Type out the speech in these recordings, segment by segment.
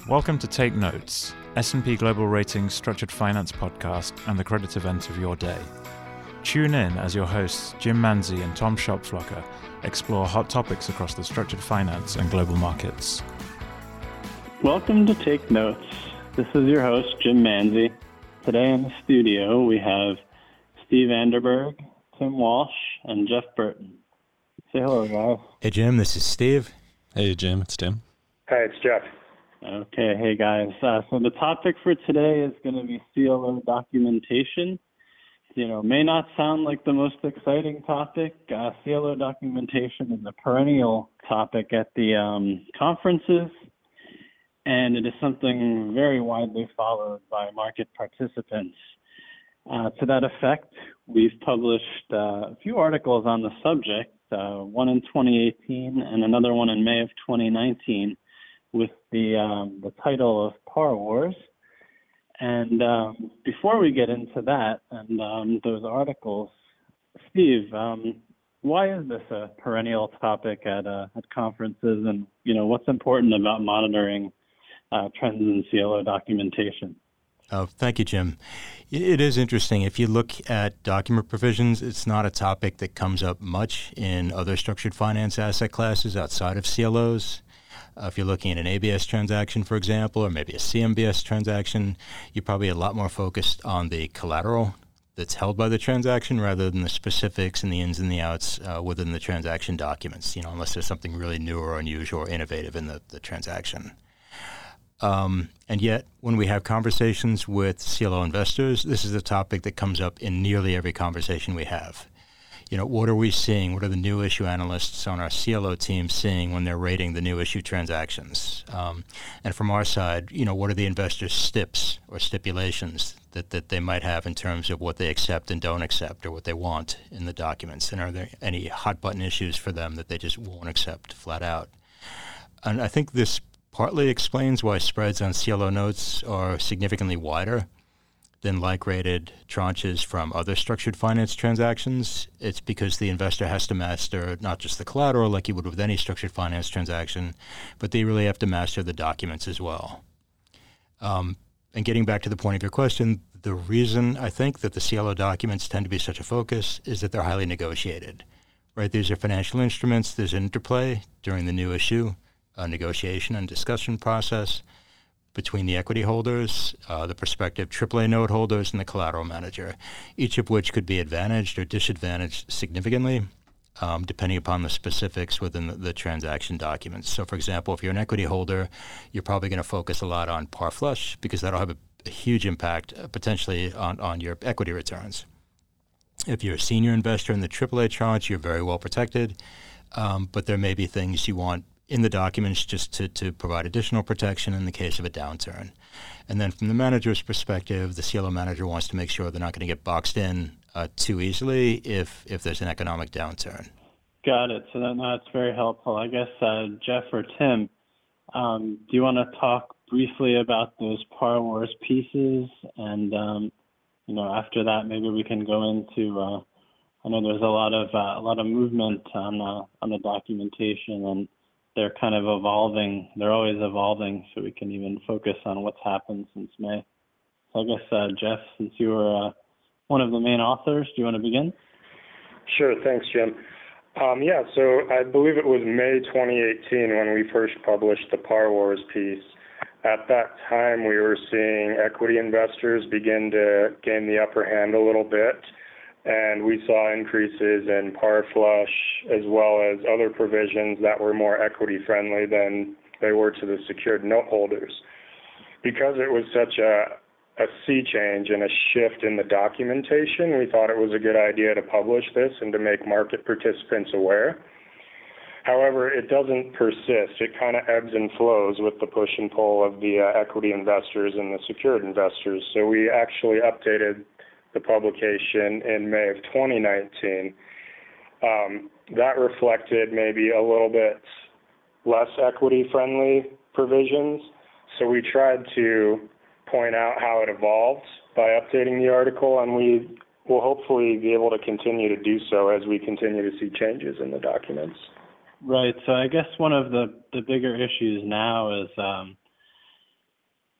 Welcome to Take Notes, S&P Global Ratings Structured Finance podcast and the credit event of your day. Tune in as your hosts Jim Manzi and Tom Schopflocker explore hot topics across the structured finance and global markets. Welcome to Take Notes. This is your host, Jim Manzi. Today in the studio, we have Steve Anderberg, Tim Walsh, and Jeff Burton. Say hello, guys. Hey, Jim, this is Steve. Hey, Jim, it's Tim. Hey, it's Jeff. Okay, hey, guys. So the topic for today is going to be CLO documentation. May not sound like the most exciting topic. CLO documentation is a perennial topic at the conferences, and it is something very widely followed by market participants. To that effect, we've published a few articles on the subject, one in 2018 and another one in May of 2019, with the title of Par Wars. And before we get into that and those articles, Steve, why is this a perennial topic at conferences, and what's important about monitoring trends in CLO documentation? Oh, thank you, Jim. It is interesting. If you look at document provisions, it's not a topic that comes up much in other structured finance asset classes outside of CLOs. If you're looking at an ABS transaction, for example, or maybe a CMBS transaction, you're probably a lot more focused on the collateral that's held by the transaction rather than the specifics and the ins and the outs within the transaction documents, unless there's something really new or unusual or innovative in the transaction. And yet, when we have conversations with CLO investors, this is a topic that comes up in nearly every conversation we have. What are we seeing? What are the new issue analysts on our CLO team seeing when they're rating the new issue transactions? And from our side, what are the investors' stips or stipulations that they might have in terms of what they accept and don't accept, or what they want in the documents? And are there any hot button issues for them that they just won't accept flat out? And I think this partly explains why spreads on CLO notes are significantly wider than like-rated tranches from other structured finance transactions. It's because the investor has to master not just the collateral like you would with any structured finance transaction, but they really have to master the documents as well. And getting back to the point of your question, the reason I think that the CLO documents tend to be such a focus is that they're highly negotiated, right? These are financial instruments. There's an interplay during the new issue negotiation and discussion process between the equity holders, the prospective AAA note holders, and the collateral manager, each of which could be advantaged or disadvantaged significantly, depending upon the specifics within the transaction documents. So, for example, if you're an equity holder, you're probably going to focus a lot on par flush because that'll have a huge impact potentially on your equity returns. If you're a senior investor in the AAA tranche, you're very well protected, but there may be things you want in the documents just to provide additional protection in the case of a downturn. And then from the manager's perspective, the CLO manager wants to make sure they're not going to get boxed in too easily if there's an economic downturn. Got it. So that's very helpful. I guess, Jeff or Tim, do you want to talk briefly about those Par Wars pieces? And, after that, maybe we can go into, I know there's a lot of movement on the documentation, and they're kind of evolving. They're always evolving, so we can even focus on what's happened since May. So I guess, Jeff, since you were one of the main authors, do you want to begin? Sure. Thanks, Jim. So I believe it was May 2018 when we first published the Par Wars piece. At that time, we were seeing equity investors begin to gain the upper hand a little bit, and we saw increases in par flush as well as other provisions that were more equity friendly than they were to the secured note holders. Because it was such a sea change and a shift in the documentation, we thought it was a good idea to publish this and to make market participants aware. However, it doesn't persist. It kind of ebbs and flows with the push and pull of the equity investors and the secured investors. So we actually updated the publication in May of 2019. That reflected maybe a little bit less equity-friendly provisions. So we tried to point out how it evolved by updating the article, and we will hopefully be able to continue to do so as we continue to see changes in the documents. Right. So I guess one of the bigger issues now is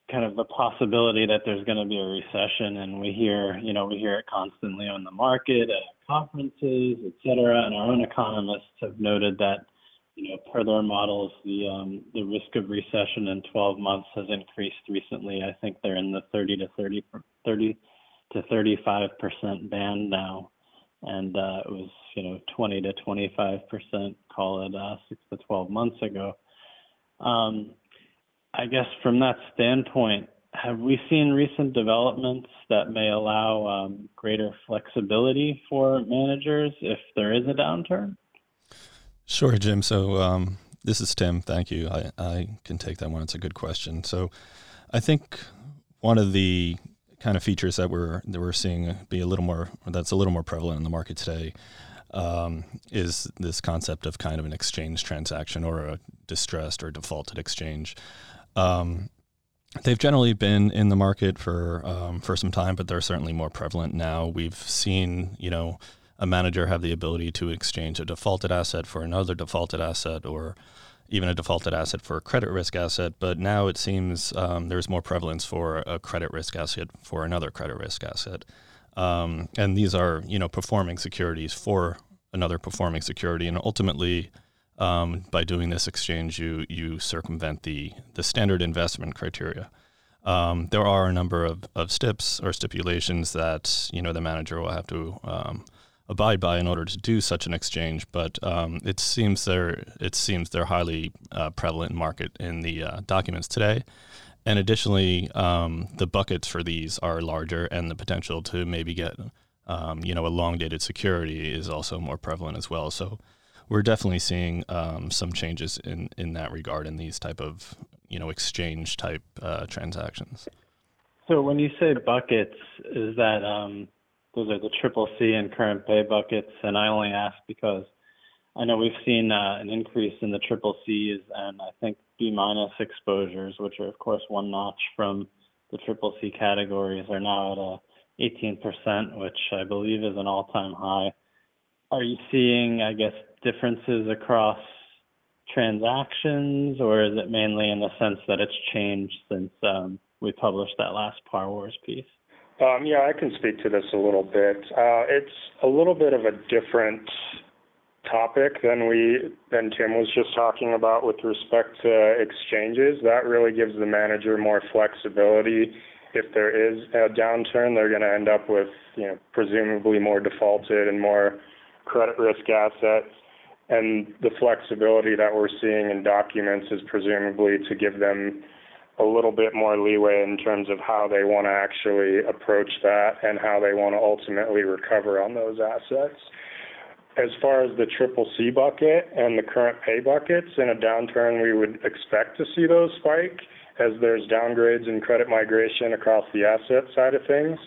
kind of the possibility that there's going to be a recession, and we hear it constantly on the market, at conferences, et cetera. And our own economists have noted that, per their models, the risk of recession in 12 months has increased recently. I think they're in the 30 to 35% band now, and it was 20 to 25%, call it 6 to 12 months ago. I guess from that standpoint, have we seen recent developments that may allow greater flexibility for managers if there is a downturn? Sure, Jim. So this is Tim. Thank you. I can take that one. It's a good question. So I think one of the kind of features that we're seeing be that's a little more prevalent in the market today is this concept of kind of an exchange transaction or a distressed or defaulted exchange. They've generally been in the market for some time, but they're certainly more prevalent now. We've seen, a manager have the ability to exchange a defaulted asset for another defaulted asset, or even a defaulted asset for a credit risk asset. But now it seems there's more prevalence for a credit risk asset for another credit risk asset. And these are, performing securities for another performing security. And ultimately, by doing this exchange, you circumvent the standard investment criteria. There are a number of steps or stipulations that the manager will have to abide by in order to do such an exchange, but it seems they're highly prevalent in market in the documents today. And additionally, the buckets for these are larger, and the potential to maybe get a long-dated security is also more prevalent as well. So we're definitely seeing some changes in that regard in these type of exchange type transactions. So when you say buckets, is that those are the triple C and current pay buckets? And I only ask because I know we've seen an increase in the triple Cs and I think B- exposures, which are of course one notch from the triple C categories, are now at 18%, which I believe is an all-time high. Are you seeing, I guess, differences across transactions, or is it mainly in the sense that it's changed since we published that last Par Wars piece? Yeah, I can speak to this a little bit. It's a little bit of a different topic than Tim was just talking about with respect to exchanges. That really gives the manager more flexibility. If there is a downturn, they're going to end up with, presumably more defaulted and more credit risk assets. And the flexibility that we're seeing in documents is presumably to give them a little bit more leeway in terms of how they want to actually approach that and how they want to ultimately recover on those assets. As far as the triple C bucket and the current pay buckets, in a downturn, we would expect to see those spike as there's downgrades and credit migration across the asset side of things.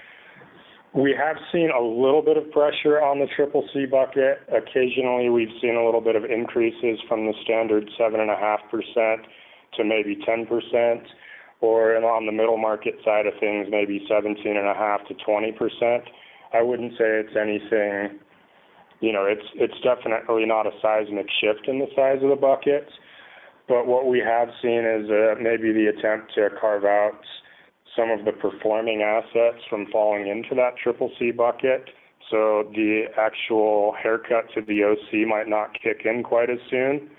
We have seen a little bit of pressure on the triple C bucket. Occasionally, we've seen a little bit of increases from the standard 7.5% to maybe 10%, or on the middle market side of things, maybe 17.5% to 20%. I wouldn't say it's anything, it's definitely not a seismic shift in the size of the buckets. But what we have seen is maybe the attempt to carve out some of the performing assets from falling into that triple C bucket. So the actual haircut to the OC might not kick in quite as soon.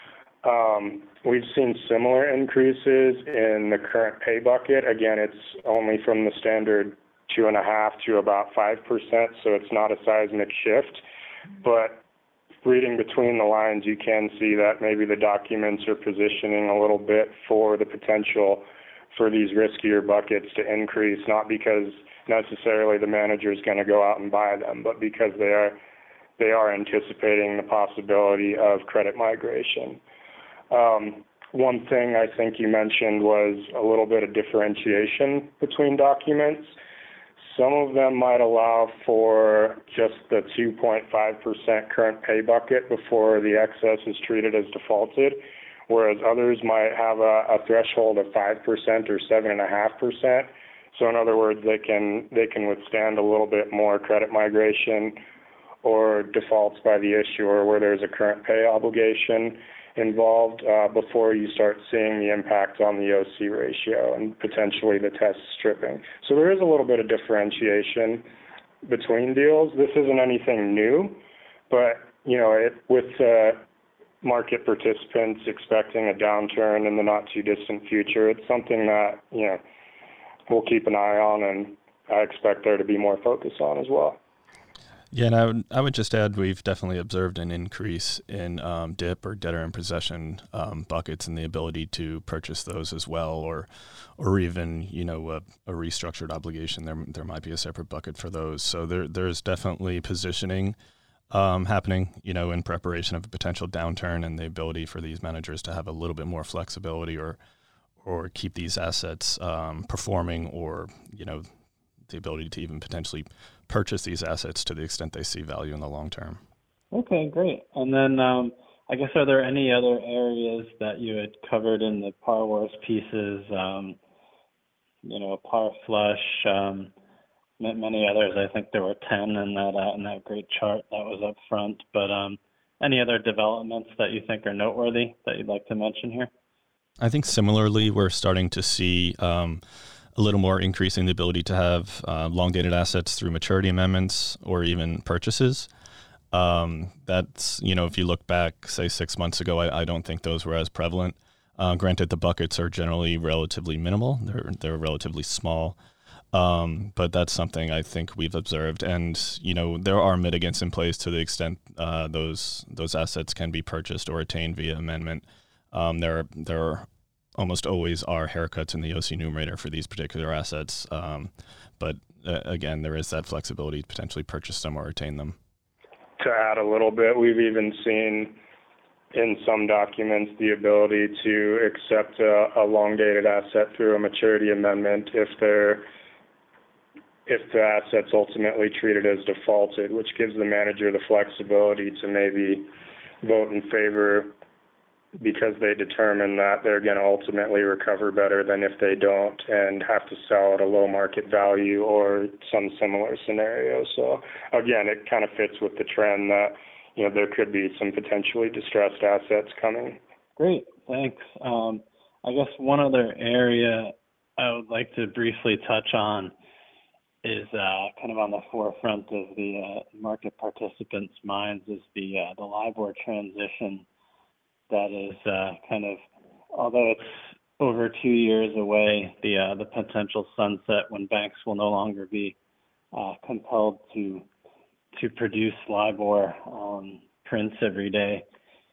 We've seen similar increases in the current pay bucket. Again, it's only from the standard 2.5% to about 5%, so it's not a seismic shift. But reading between the lines, you can see that maybe the documents are positioning a little bit for the potential for these riskier buckets to increase, not because necessarily the manager is going to go out and buy them, but because they are anticipating the possibility of credit migration. One thing I think you mentioned was a little bit of differentiation between documents. Some of them might allow for just the 2.5% current pay bucket before the excess is treated as defaulted, whereas others might have a threshold of 5% or 7.5%. So in other words, they can withstand a little bit more credit migration or defaults by the issuer where there's a current pay obligation. involved before you start seeing the impact on the OC ratio and potentially the test stripping. So there is a little bit of differentiation between deals. This isn't anything new, but with market participants expecting a downturn in the not too distant future, it's something that we'll keep an eye on, and I expect there to be more focus on as well. Yeah, and I would just add we've definitely observed an increase in DIP or debtor in possession buckets and the ability to purchase those as well, or even a restructured obligation. There might be a separate bucket for those. So there's definitely positioning happening, in preparation of a potential downturn, and the ability for these managers to have a little bit more flexibility or keep these assets performing, or the ability to even potentially purchase these assets to the extent they see value in the long term. Okay, great. And then I guess, are there any other areas that you had covered in the Par Wars pieces, Par Flush, many others? I think there were 10 in that great chart that was up front. But any other developments that you think are noteworthy that you'd like to mention here? I think similarly, we're starting to see a little more increasing the ability to have long-dated assets through maturity amendments or even purchases. That's, if you look back, say 6 months ago, I don't think those were as prevalent. Granted, the buckets are generally relatively minimal. They're relatively small. But that's something I think we've observed. And, there are mitigants in place to the extent those assets can be purchased or attained via amendment. There are almost always are haircuts in the OC numerator for these particular assets. But again, there is that flexibility to potentially purchase them or retain them. To add a little bit, we've even seen in some documents the ability to accept a long-dated asset through a maturity amendment if the asset's ultimately treated as defaulted, which gives the manager the flexibility to maybe vote in favor because they determine that they're going to ultimately recover better than if they don't and have to sell at a low market value or some similar scenario. So again, it kind of fits with the trend that, there could be some potentially distressed assets coming. Great, thanks. I guess one other area I would like to briefly touch on is kind of on the forefront of the market participants' minds is the LIBOR transition. That is kind of, although it's over 2 years away, the potential sunset when banks will no longer be compelled to produce LIBOR prints every day.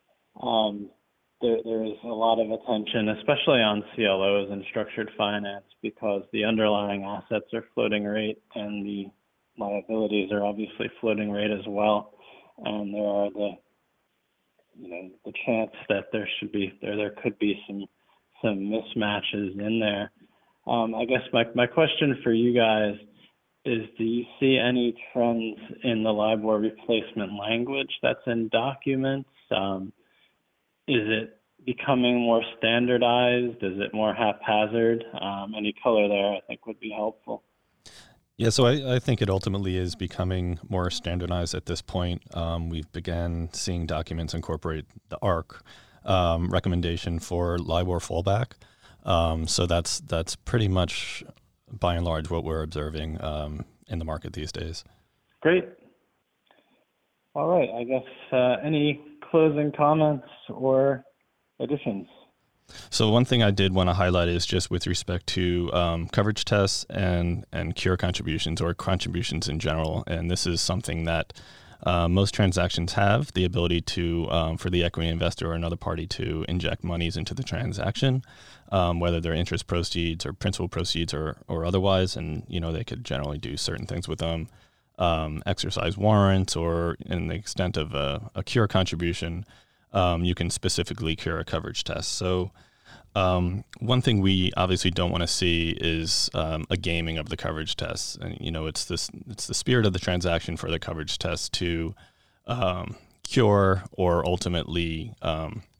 There is a lot of attention, especially on CLOs and structured finance, because the underlying assets are floating rate and the liabilities are obviously floating rate as well. And there are the chance that there could be some mismatches in there. I guess my question for you guys is, do you see any trends in the LIBOR replacement language that's in documents? Is it becoming more standardized? Is it more haphazard? Any color there I think would be helpful. Yeah, so I think it ultimately is becoming more standardized at this point. We've began seeing documents incorporate the ARC recommendation for LIBOR fallback. So that's pretty much, by and large, what we're observing in the market these days. Great. All right. I guess any closing comments or additions? So one thing I did want to highlight is just with respect to coverage tests and cure contributions or contributions in general. And this is something that most transactions have the ability to, for the equity investor or another party to inject monies into the transaction, whether they're interest proceeds or principal proceeds or otherwise. And, they could generally do certain things with them, exercise warrants, or in the extent of a cure contribution, you can specifically cure a coverage test. So one thing we obviously don't want to see is a gaming of the coverage tests. And, it's the spirit of the transaction for the coverage test to cure or ultimately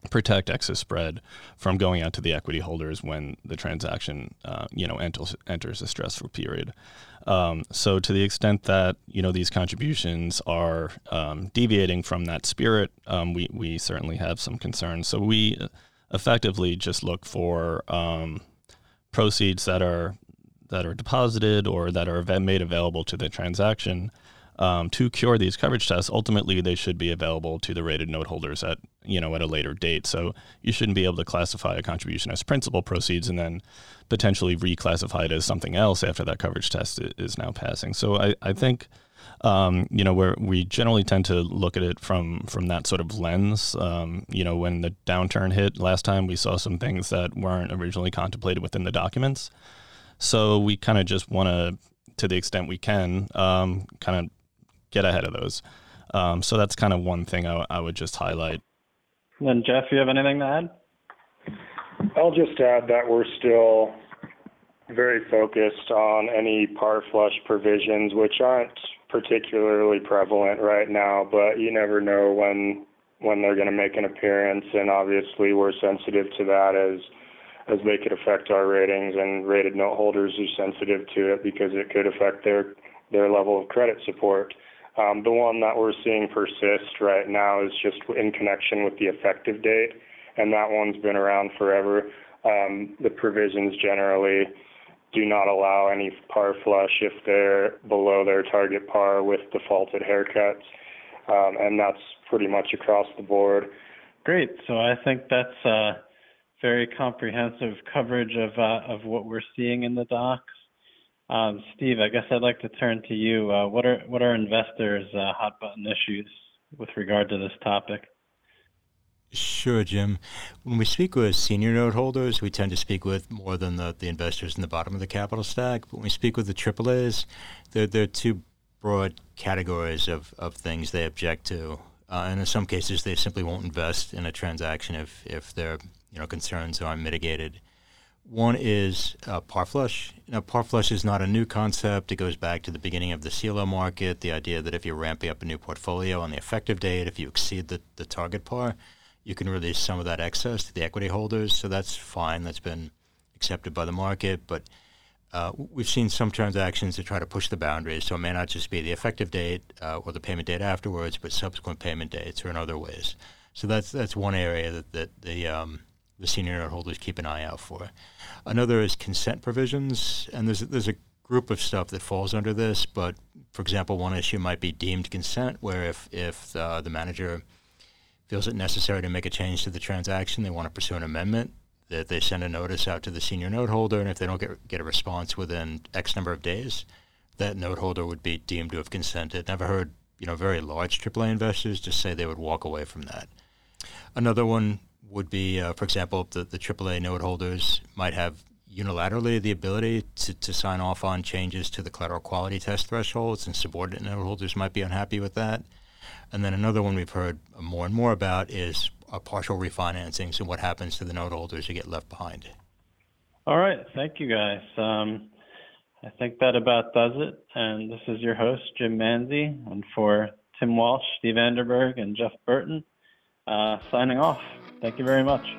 protect excess spread from going out to the equity holders when the transaction, enters a stressful period. So to the extent that, these contributions are deviating from that spirit, we certainly have some concerns. So we effectively just look for proceeds that are deposited or that are made available to the transaction to cure these coverage tests. Ultimately, they should be available to the rated note holders at a later date. So you shouldn't be able to classify a contribution as principal proceeds and then potentially reclassify it as something else after that coverage test is now passing. So I think where we generally tend to look at it from that sort of lens. When the downturn hit last time, we saw some things that weren't originally contemplated within the documents. So we kind of just want to the extent we can, kind of get ahead of those. So that's kind of one thing I would just highlight. And then Jeff, you have anything to add? I'll just add that we're still very focused on any par flush provisions, which aren't particularly prevalent right now, but you never know when they're going to make an appearance, and obviously we're sensitive to that as they could affect our ratings, and rated note holders are sensitive to it because it could affect their level of credit support. The one that we're seeing persist right now is just in connection with the effective date, and that one's been around forever. The provisions generally do not allow any par flush if they're below their target par with defaulted haircuts, and that's pretty much across the board. Great. So I think that's very comprehensive coverage of what we're seeing in the docs. Steve, I guess I'd like to turn to you. What are investors' hot button issues with regard to this topic? Sure, Jim. When we speak with senior note holders, we tend to speak with more than the investors in the bottom of the capital stack. But when we speak with the AAAs, there are two broad categories of things they object to. And in some cases, they simply won't invest in a transaction if their concerns aren't mitigated. One is par flush. Par flush is not a new concept. It goes back to the beginning of the CLO market, the idea that if you're ramping up a new portfolio on the effective date, if you exceed the target par, you can release some of that excess to the equity holders. So that's fine. That's been accepted by the market. But we've seen some transactions that try to push the boundaries. So it may not just be the effective date or the payment date afterwards, but subsequent payment dates or in other ways. So that's one area that the senior note holders keep an eye out for. Another is consent provisions, and there's a group of stuff that falls under this. But for example, one issue might be deemed consent, where if the manager feels it necessary to make a change to the transaction, they want to pursue an amendment, that they send a notice out to the senior note holder, and if they don't get a response within X number of days, that note holder would be deemed to have consented. I've heard very large AAA investors just say they would walk away from that. Another one would be, for example, the AAA note holders might have unilaterally the ability to sign off on changes to the collateral quality test thresholds, and subordinate note holders might be unhappy with that. And then another one we've heard more and more about is partial refinancings and what happens to the note holders who get left behind. All right. Thank you, guys. I think that about does it. And this is your host, Jim Manzi, and for Tim Walsh, Steve Vanderberg, and Jeff Burton, signing off. Thank you very much.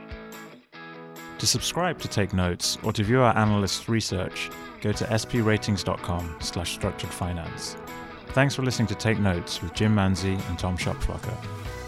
To subscribe to Take Notes or to view our analysts' research, go to spratings.com/structuredfinance. Thanks for listening to Take Notes with Jim Manzi and Tom Schopflocker.